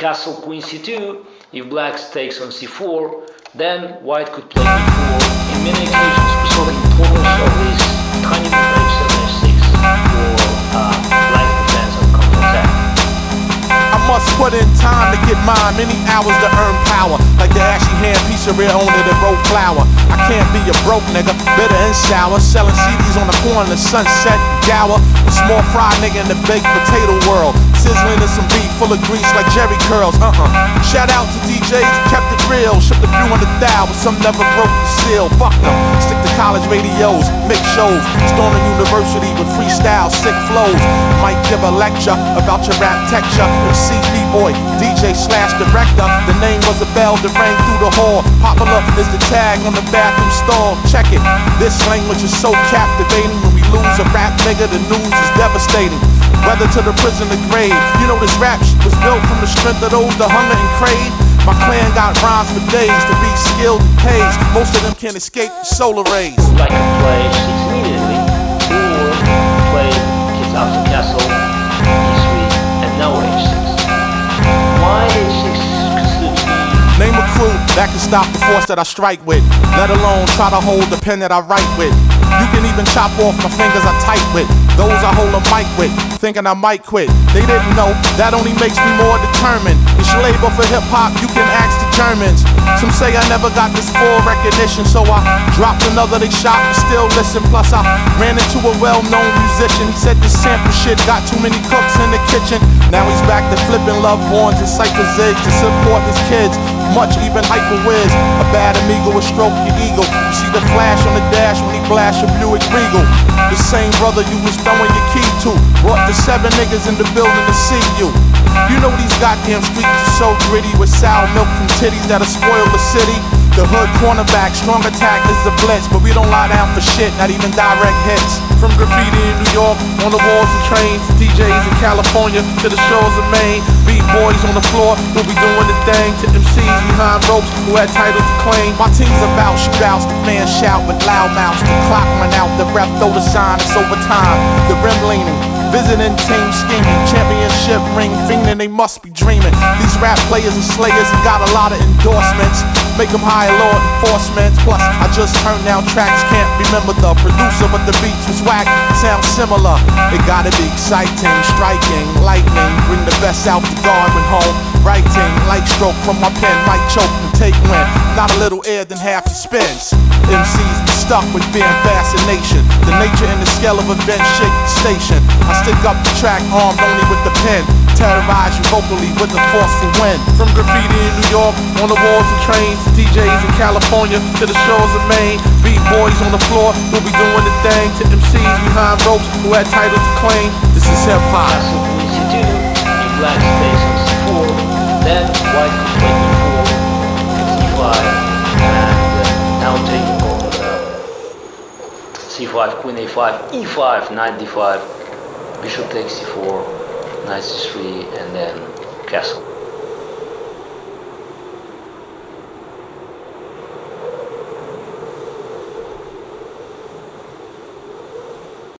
castle queen c2. If black takes on c4, then white could play b4. In many occasions, we saw the importance of this tiny move h7 h6 for black defense and counterattack. I must put in time to get mine, many hours to earn power. Like the ashy hand pizzeria owner that roll flour. I can't be a broke nigga, bitter and sour. Selling CDs on the corner, the sunset, gower. A small fry nigga in the baked potato world. Sizzling in some beef full of grease like Jerry curls. Shout out to DJs who kept it real. Shipped a few $100,000, but some never broke the seal. Fuck them. Stick to college radios, mix shows. Storming university with freestyle, sick flows. Might give a lecture about your rap texture. MC, B-boy, DJ / director. The name was a bell that rang through the hall. Popular is the tag on the bathroom stall. Check it. This language is so captivating. When we lose a rap nigga, the news is devastating. Whether to the prison or grave, you know this rap shit was built from the strength of those that hunger and crave. My clan got rhymes for days to be skilled and pays. Most of them can't escape the solar rays. Black can play h6 immediately, or play kids out the castle, e3, and now h6. Why h6 considered to be... Name a crew that can stop the force that I strike with, let alone try to hold the pen that I write with. You can even chop off my fingers I type with, those I hold a mic with, thinking I might quit. They didn't know, that only makes me more determined. It's your label for hip-hop, you can ask the Germans. Some say I never got this full recognition, so I dropped another, they shot and still listen. Plus I ran into a well-known musician. He said this sample shit got too many cooks in the kitchen. Now he's back to flipping love horns and cypher zigs to support his kids. Much even hyper whiz. A bad amigo will stroke your ego. You see the flash on the dash when he blast your Buick Regal. The same brother you was throwing your key to brought the 7 niggas in the building to see you. You know these goddamn streets are so gritty with sour milk from titties that'll spoil the city. The hood cornerback, strong attack is the blitz, but we don't lie down for shit, not even direct hits. From graffiti in New York, on the walls and trains, DJs in California, to the shores of Maine. Beat boys on the floor, who'll be doing the thing, to MCs behind ropes who had titles to claim. My team's about shootouts, the fans shout with loud mouths. The clock run out, the ref throw the sign, it's overtime. The rim leaning, visiting team scheming, championship ring fiending, they must be dreaming. These rap players and slayers have got a lot of endorsements. Make them hire law enforcement. Plus, I just turned down tracks, can't remember the producer, but the beats was whack, sound similar. It gotta be exciting, striking, lightning, bring the best out the guard when home. Writing, light stroke from my pen, might choke and take wind. Not a little air than half he spins. MCs be stuck with fear and fascination. The nature and the scale of events shake the station. I stick up the track, armed only with the pen. Terrorize you vocally with the forceful wind. From graffiti in New York, on the walls and trains, DJs in California, to the shores of Maine. Beat boys on the floor, who'll be doing the thing, to MCs behind ropes who had titles to claim. This is hip hop. Castle queen c2, if black stays on c4, then white could play b4, c5, and now taking on c5, queen a5, e5, knight d5, bishop takes c4, knight c3, and then castle.